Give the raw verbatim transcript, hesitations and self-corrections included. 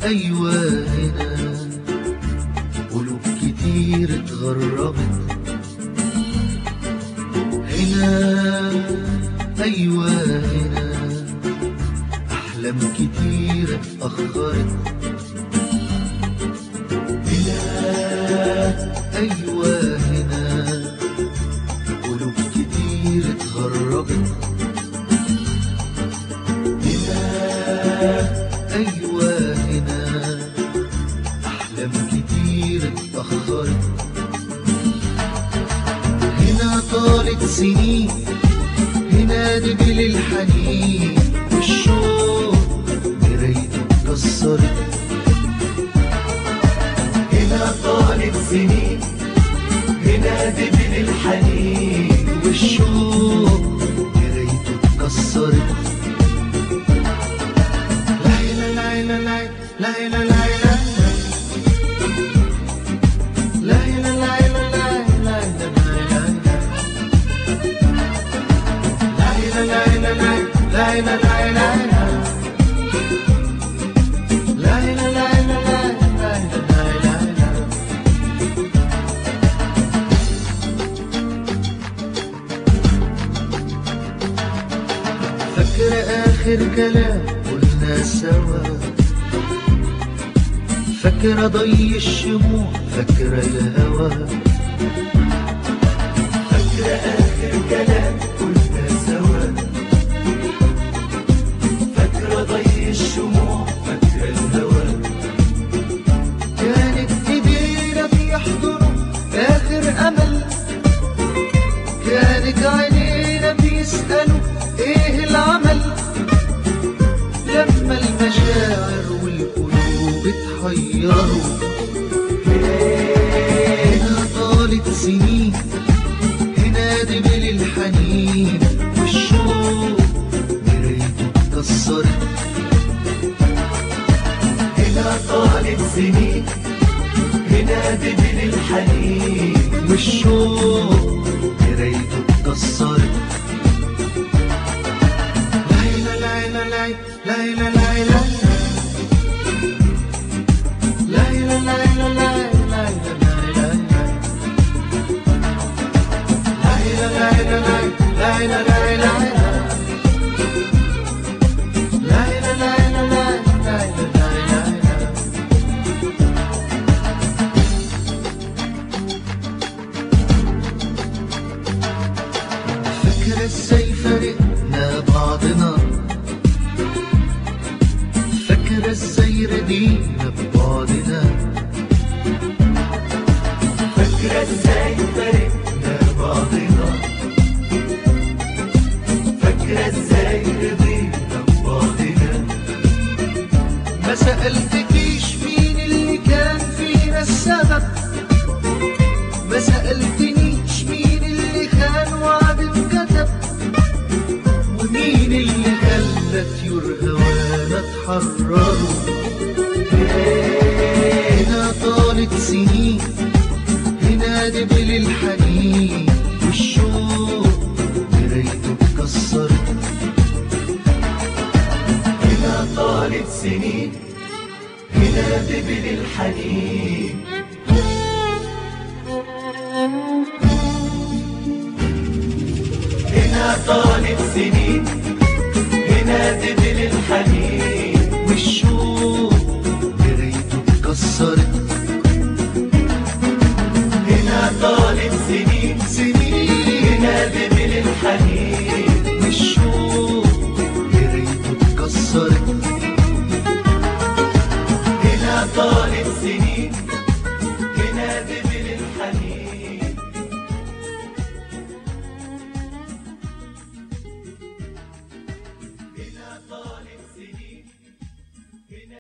أيوة هنا قلوب كتير اتغربت، هنا أيوة هنا أحلام كتير اتأخرت، هنا أيوة هنا قلوب كتير اتغربت، هنا أيوة هنا أحلام كتير اتأخرت، هنا طالت سنين، هنا دبل الحنين والشوق مرايته اتكسرت، هنا طالت سنين، هنا دبل الحنين والشوق مرايته اتكسرت. لايلا لايلا لايلا لايلا لايلا لايلا لايلا لايلا لايلا فاكرة آخر كلام قلنا سوا، فاكرة ضي الشموع، فاكرة الهوى، فاكرة آخر كلام قلنا سوا، فاكرة ضي الشموع، فاكرة الهوى. كانت ايدينا بيحضنوا آخر أمل، كانت عينينا بيسألوا ايه العمل، لما المشاعر والقلوب اتحيروا، هنا طالت سنين، هنا دبل الحنين والشوق مرايته اتكسرت، هنا طالت سنين، هنا دبل الحنين والشوق مرايته اتكسرت. لايلا لايلا لايلا لايلا لايلا لايلا لايلا لايلا لايلا فاكرة ازاي فرقنا بعضنا، فاكرة ازاي ردينا ببعضنا، فاكرة ازاي فرقنا بعضنا، فاكرة ازاي رضينا ببعضنا. ما سألتكيش مين اللي كان فينا السبب، ما سألتنيش مين اللي خان وعد اتكتب، ومين اللي خلى طيور هوانا اتحرروا. هنا طالت سنين، هنا دبل الحنين والشوق مرايته اتكسرت، هنا طالت سنين، هنا دبل الحنين هنا طالت سنين.